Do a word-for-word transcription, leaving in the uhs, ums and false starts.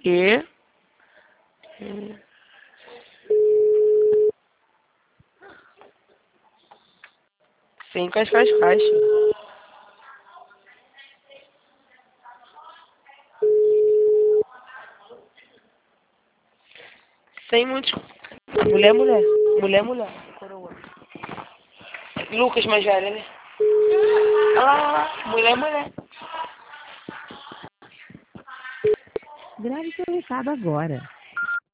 E. e sem cascascais. Sem muitos. Mulher, mulher. Mulher, mulher. Coroa. Lucas mais velha, né? Ah, mulher, mulher. Grave seu recado agora.